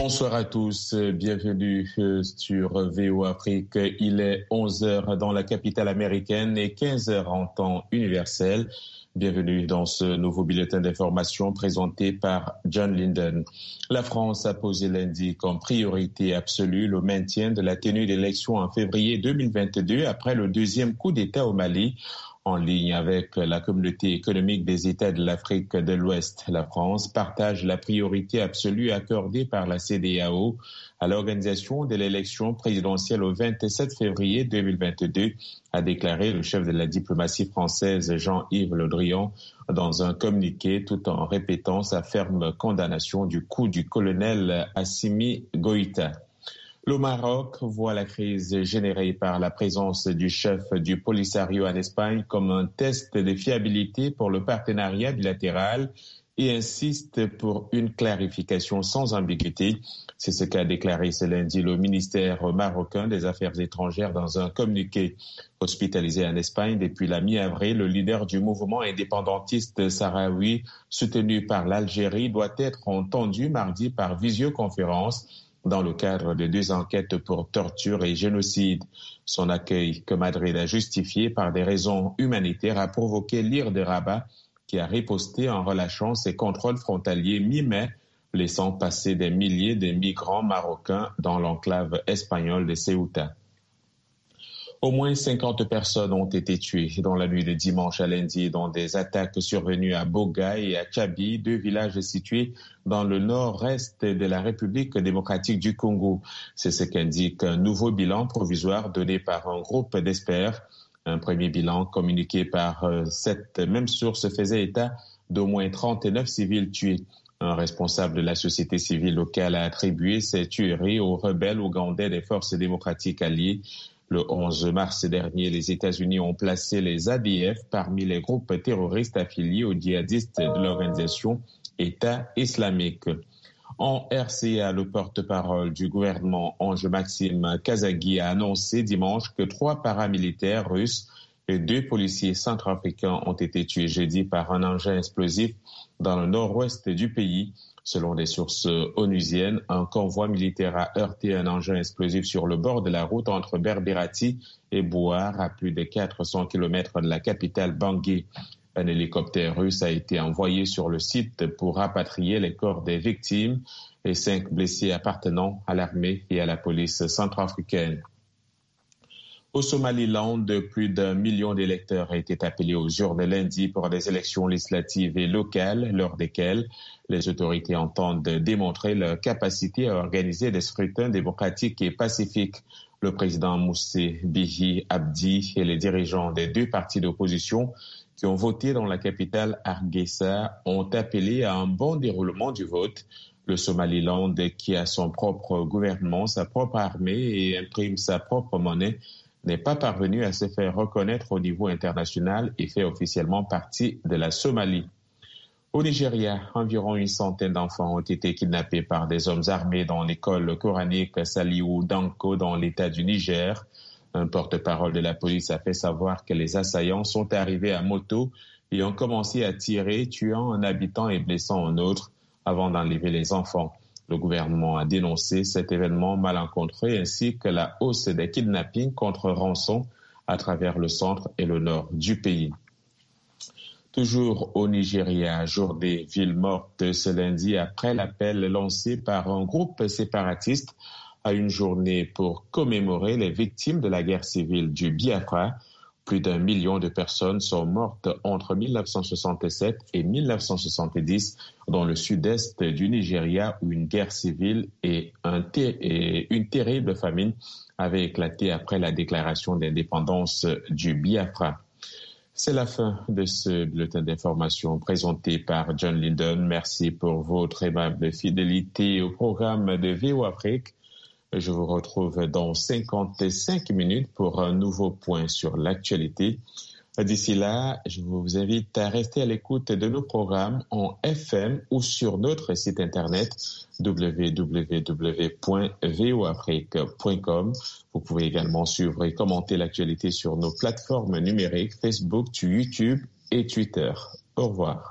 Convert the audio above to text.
Bonsoir à tous, bienvenue sur VO Afrique. Il est 11h dans la capitale américaine et 15h en temps universel. Bienvenue dans ce nouveau bulletin d'information présenté par John Linden. La France a posé lundi comme priorité absolue le maintien de la tenue d'élections en février 2022 après le deuxième coup d'État au Mali. En ligne avec la communauté économique des États de l'Afrique de l'Ouest, la France partage la priorité absolue accordée par la CEDEAO à l'organisation de l'élection présidentielle au 27 février 2022, a déclaré le chef de la diplomatie française Jean-Yves Le Drian dans un communiqué, tout en répétant sa ferme condamnation du coup du colonel Assimi Goïta. Le Maroc voit la crise générée par la présence du chef du Polisario en Espagne comme un test de fiabilité pour le partenariat bilatéral et insiste pour une clarification sans ambiguïté. C'est ce qu'a déclaré ce lundi le ministère marocain des Affaires étrangères dans un communiqué. Hospitalisé en Espagne depuis la mi-avril, le leader du mouvement indépendantiste sahraoui soutenu par l'Algérie doit être entendu mardi par visioconférence dans le cadre de 2 enquêtes pour torture et génocide. Son accueil, que Madrid a justifié par des raisons humanitaires, a provoqué l'ire de Rabat, qui a riposté en relâchant ses contrôles frontaliers mi-mai, laissant passer des milliers de migrants marocains dans l'enclave espagnole de Ceuta. Au moins 50 personnes ont été tuées dans la nuit de dimanche à lundi dans des attaques survenues à Boga et à Tchabi, 2 villages situés dans le nord-est de la République démocratique du Congo. C'est ce qu'indique un nouveau bilan provisoire donné par un groupe d'experts. Un premier bilan communiqué par cette même source faisait état d'au moins 39 civils tués. Un responsable de la société civile locale a attribué ces tueries aux rebelles ougandais des forces démocratiques alliées. Le 11 mars dernier, les États-Unis ont placé les ADF parmi les groupes terroristes affiliés aux djihadistes de l'organisation État islamique. En RCA, le porte-parole du gouvernement, Ange Maxime Kazagui, a annoncé dimanche que 3 paramilitaires russes et 2 policiers centrafricains ont été tués jeudi par un engin explosif dans le nord-ouest du pays. Selon des sources onusiennes, un convoi militaire a heurté un engin explosif sur le bord de la route entre Berbérati et Bouar, à plus de 400 km de la capitale Bangui. Un hélicoptère russe a été envoyé sur le site pour rapatrier les corps des victimes et 5 blessés appartenant à l'armée et à la police centrafricaine. Au Somaliland, plus d'1 million d'électeurs étaient appelés aux urnes lundi pour des élections législatives et locales, lors desquelles les autorités entendent démontrer leur capacité à organiser des scrutins démocratiques et pacifiques. Le président Moussé Bihi Abdi et les dirigeants des 2 partis d'opposition qui ont voté dans la capitale Hargeisa ont appelé à un bon déroulement du vote. Le Somaliland, qui a son propre gouvernement, sa propre armée et imprime sa propre monnaie, n'est pas parvenu à se faire reconnaître au niveau international et fait officiellement partie de la Somalie. Au Nigeria, environ 100 d'enfants ont été kidnappés par des hommes armés dans l'école coranique Saliou Danko dans l'État du Niger. Un porte-parole de la police a fait savoir que les assaillants sont arrivés à moto et ont commencé à tirer, tuant un habitant et blessant un autre avant d'enlever les enfants. Le gouvernement a dénoncé cet événement malencontreux ainsi que la hausse des kidnappings contre rançon à travers le centre et le nord du pays. Toujours au Nigeria, jour des villes mortes ce lundi après l'appel lancé par un groupe séparatiste à une journée pour commémorer les victimes de la guerre civile du Biafra. Plus d'1 million de personnes sont mortes entre 1967 et 1970 dans le sud-est du Nigeria où une guerre civile et une terrible famine avaient éclaté après la déclaration d'indépendance du Biafra. C'est la fin de ce bulletin d'information présenté par John Linden. Merci pour votre aimable fidélité au programme de VO Afrique. Je vous retrouve dans 55 minutes pour un nouveau point sur l'actualité. D'ici là, je vous invite à rester à l'écoute de nos programmes en FM ou sur notre site internet www.voafrique.com. Vous pouvez également suivre et commenter l'actualité sur nos plateformes numériques Facebook, YouTube et Twitter. Au revoir.